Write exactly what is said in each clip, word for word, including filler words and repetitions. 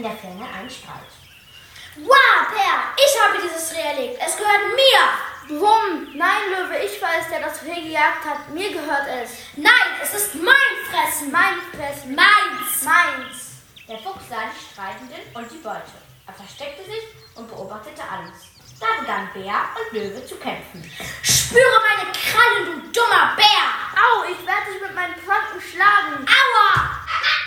der Ferne einen Streit. Wow, Bär, ich habe dieses Reh erlegt. Es gehört mir. Warum? Nein, Löwe, ich war es, der das Reh gejagt hat. Mir gehört es. Nein, es ist mein Fressen. Mein Fressen. Meins. Meins. Der Fuchs sah die Streitenden und die Beute. Er versteckte sich und beobachtete alles. Da begann Bär und Löwe zu kämpfen. Spüre meine Krallen, du dummer Bär. Au, ich werde dich mit meinen Pfoten schlagen. Aua.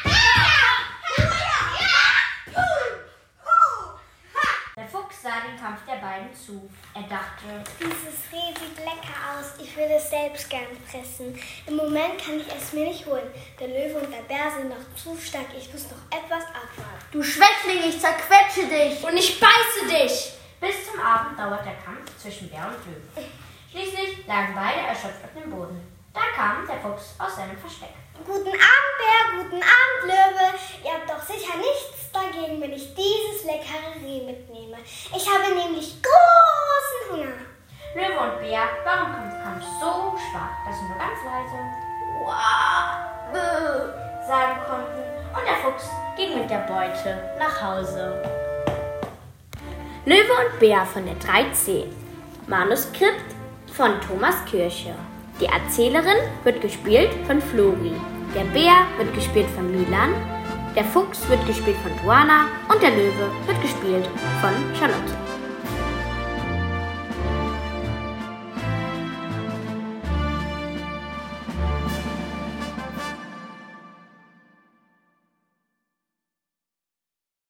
Der Fuchs sah den Kampf der beiden zu. Er dachte, Dieses Reh sieht lecker aus. Ich würde es selbst gern fressen. Im Moment kann ich es mir nicht holen. Der Löwe und der Bär sind noch zu stark. Ich muss noch etwas abwarten. Du Schwächling, ich zerquetsche dich. Und ich beiße dich. bis zum Abend dauert der Kampf zwischen Bär und Löwe. Schließlich lagen beide erschöpft auf dem Boden. Da kam der Fuchs aus seinem Versteck. Guten Abend, Bär, guten Abend, Löwe. Ihr habt doch sicher nichts dagegen, wenn ich dieses leckere Reh mitnehme. Ich habe nämlich großen Hunger. Löwe und Bär waren im Kampf so schwach, dass sie nur ganz leise Wow, bäh, sagen konnten und der Fuchs ging mit der Beute nach Hause. Löwe und Bär von der drei C. Manuskript von Thomas Kirche. Die Erzählerin wird gespielt von Flori. Der Bär wird gespielt von Milan. Der Fuchs wird gespielt von Tuana. Und der Löwe wird gespielt von Charlotte.